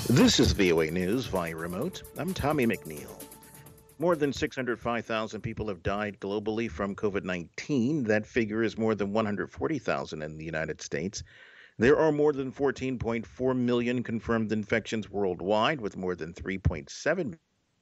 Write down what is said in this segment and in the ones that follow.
This is VOA News via remote. I'm Tommy McNeil. More than 605,000 people have died globally from COVID 19. That figure is more than 140,000 in the United States. There are more than 14.4 million confirmed infections worldwide, with more than 3.7.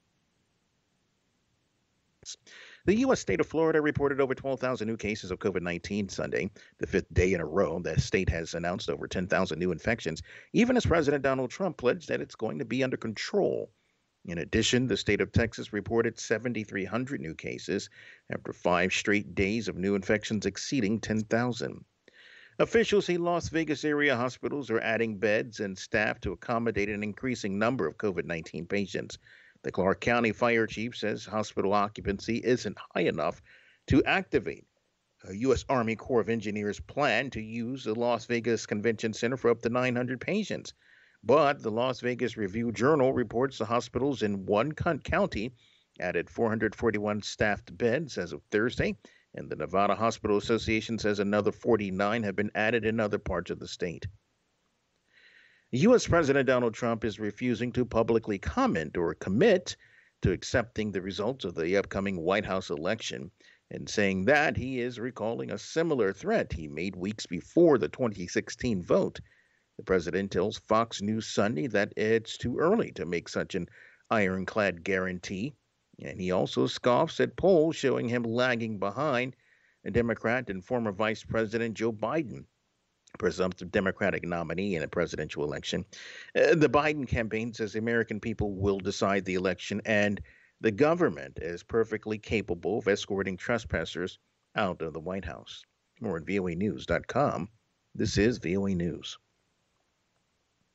The U.S. state of Florida reported over 12,000 new cases of COVID 19 Sunday, the fifth day in a row. The state has announced over 10,000 new infections, even as President Donald Trump pledged that it's going to be under control. In addition, the state of Texas reported 7,300 new cases after 5 straight days of new infections exceeding 10,000. Officials say Las Vegas area hospitals are adding beds and staff to accommodate an increasing number of COVID 19 patients. The Clark County fire chief says hospital occupancy isn't high enough to activate a U.S. Army Corps of Engineers plan to use the Las Vegas Convention Center for up to 900 patients. But the Las Vegas Review Journal reports the hospitals in one county added 441 staffed beds as of Thursday, and the Nevada Hospital Association says another 49 have been added in other parts of the state. U.S. President Donald Trump is refusing to publicly comment or commit to accepting the results of the upcoming White House election, and saying that he is recalling a similar threat he made weeks before the 2016 vote. The president tells Fox News Sunday that it's too early to make such an ironclad guarantee, and he also scoffs at polls showing him lagging behind a Democrat and former Vice President Joe Biden, presumptive Democratic nominee in a presidential election. The Biden campaign says the American people will decide the election, and the government is perfectly capable of escorting trespassers out of the White House. More at voanews.com. This is VOA News.